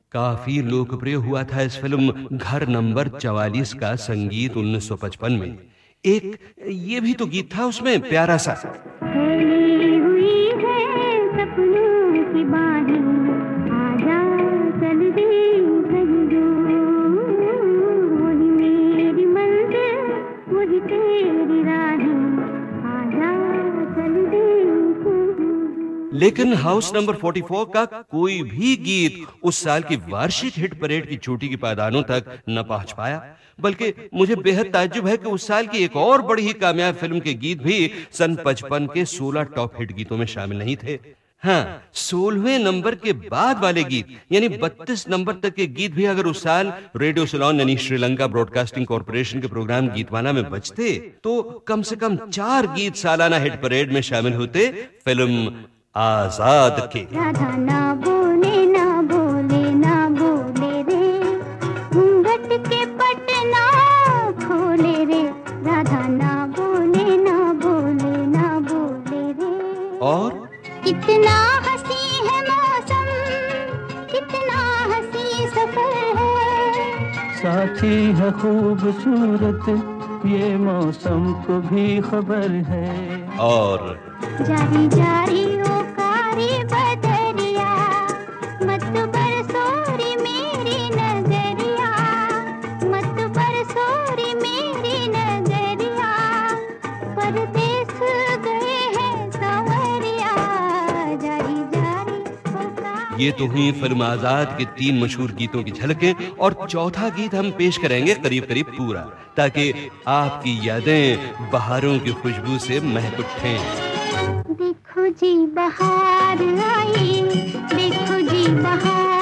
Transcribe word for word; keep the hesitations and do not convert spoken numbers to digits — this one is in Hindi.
काफी लोकप्रिय हुआ था इस फिल्म घर नंबर चवालीस का संगीत उन्नीस सौ पचपन में। एक ये भी तो गीत था उसमें प्यारा सा, फैली हुई है सपनों की बाहें, आजा चल दे कहीं दूर, वही मेरी मंजिल वही तेरी राहें, आजा चल दे। लेकिन हाउस नंबर चौवालीस का कोई भी गीत उस साल की वार्षिक हिट परेड की चोटी की पायदानों तक न पहुंच पाया। बल्कि मुझे बेहद ताज्जुब है कि उस साल की एक और बड़ी ही कामयाब फिल्म के गीत भी सन पचपन के सोलह टॉप हिट गीतों में शामिल नहीं थे। हाँ, सोलहवें नंबर के बाद वाले गीत यानी बत्तीस नंबर तक के गीत भी अगर उस साल रेडियो सिलोन यानी श्रीलंका ब्रॉडकास्टिंग कॉर्पोरेशन के प्रोग्राम गीतमाला में बजते तो कम से कम चार गीत सालाना हिट परेड में शामिल होते फिल्म आजाद के। राधा ना बोले ना बोले ना बोले रे, घूंघट के पटना खोले रे, राधा ना बोले ना बोले ना बोले रे। और कितना हंसी है मौसम, कितना हंसी सफर है, साथी है खूबसूरत ये मौसम को भी खबर है। और जारी जारी ओ कारी बदरिया, मत बरसोरी मेरी नजरिया, मत बरसोरी मेरी नजरिया, परदेस गए हैं सांवरिया, जारी जारी ओ कारी। ये तो हुई फिल्म आजाद के तीन मशहूर गीतों की झलकें, और चौथा गीत हम पेश करेंगे करीब करीब पूरा, ताकि आपकी यादें बहारों की खुशबू से महक उठें। देखो जी बहार आई, देखो जी बहार